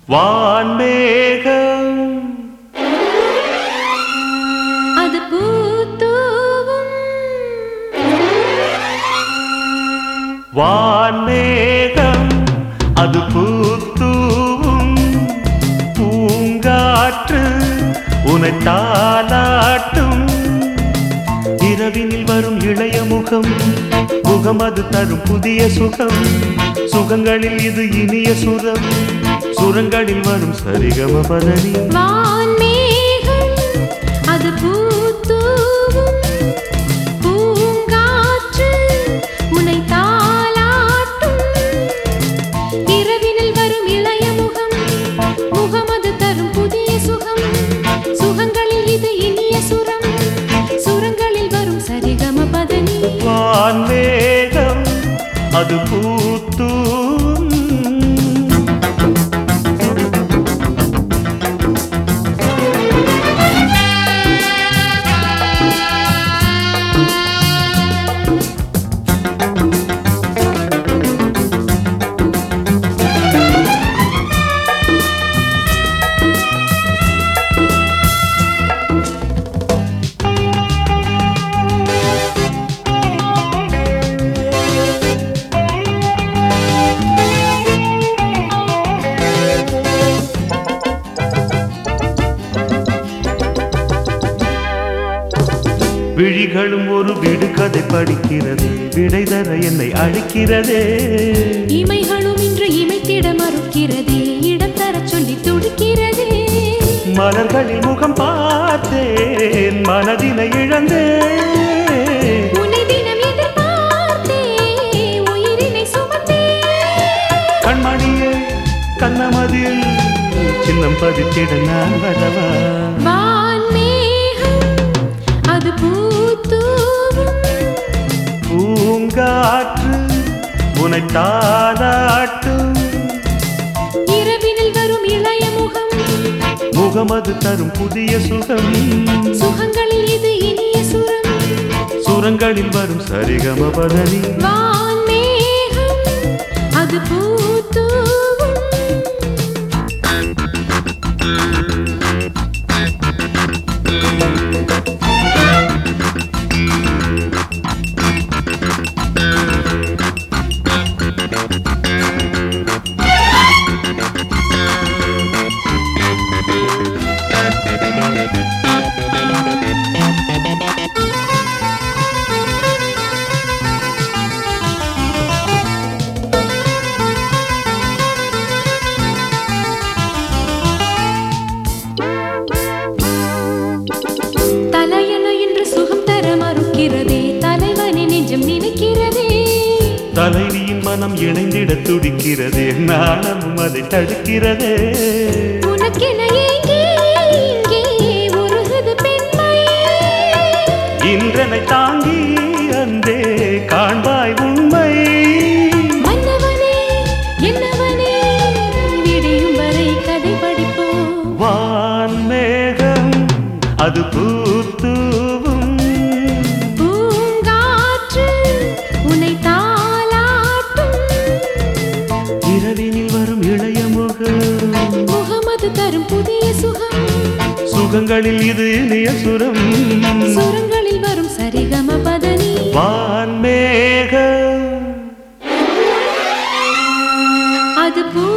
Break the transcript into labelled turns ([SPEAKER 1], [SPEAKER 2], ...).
[SPEAKER 1] வான்மேகம்
[SPEAKER 2] அது பூத்தூவும்
[SPEAKER 1] வான்மேகம் அது பூத்தூவும் பூங்காற்று உனை தாலாட்டும் இரவினில் வரும் இளைய முகம் முகம் அது தரும் புதிய சுகம் சுகங்களில் இது இனிய சுரம் சுரங்களில் வரும் சரிகம பதனி
[SPEAKER 2] வான்மேகம் அது பூத்தூவும் பூங்காற்று உனை தாலாட்டும் இரவினில் வரும் இளைய முகம் முகம் அது தரும் புதிய சுகம் சுகங்களில் இது இனிய சுரம் சுரங்களில் வரும் சரிகம பதனி
[SPEAKER 1] வான்மேகம் அது பூத்தூவும் விழிகளும் ஒரு விடுகதை படிக்கிறது விடை தர என்னை அழைக்கிறதே
[SPEAKER 2] இமைகளும் இன்று இமைத்திட மறுக்கிறதே இடம் தர சொல்லி துடிக்கிறதே
[SPEAKER 1] மலர்களில் முகம் பார்த்தேன் மனதினை இழந்தேன்
[SPEAKER 2] உன்னை தினம் எதிர்பார்த்தே உயிரினை சுமந்தே
[SPEAKER 1] கண்மணியே கண்ணமதில் சின்னம் பதித்திட நான் வரவா
[SPEAKER 2] வான்மேகம் அது பூத்தூவும்
[SPEAKER 1] பூங்காற்று உனை தாலாட்டும்
[SPEAKER 2] இரவினில் வரும் இளைய முகம்
[SPEAKER 1] முகமது தரும் புதிய சுகம்
[SPEAKER 2] சுகங்களில் இது இனிய சுரம்
[SPEAKER 1] சுரங்களில் வரும் சரிகம பதனி
[SPEAKER 2] வான்மேகம் அது பூத்தூவும் தலையணு என்று சுகம் தர மறுக்கிறதே தலைவனை நெஞ்சம் நினைக்கிறதே
[SPEAKER 1] தலைவியின் மனம் இணைந்திட துடிக்கிறதே நானும் அதை தடுக்கிறதே
[SPEAKER 2] உனக்கென ஏங்கி இங்கே உருகுது பெண்மை
[SPEAKER 1] இன்றனை தாங்கி அந்தே காண்பாய் உண்மை
[SPEAKER 2] மன்னவனே என்னவனே விடியும் வரை கதை படிப்போம்
[SPEAKER 1] வான்மேகம் அது பூத்தூவும்
[SPEAKER 2] பூங்காற்று உன்னை தாலாட்டும்
[SPEAKER 1] இரவினில் வரும் இளைய முகம்
[SPEAKER 2] முகமது தரும் புதிய சுகம்
[SPEAKER 1] சுகங்களில் இது இனிய சுரம்
[SPEAKER 2] சுரங்களில் வரும் சரிகம பதனி
[SPEAKER 1] வான்மேகம்
[SPEAKER 2] அது பூ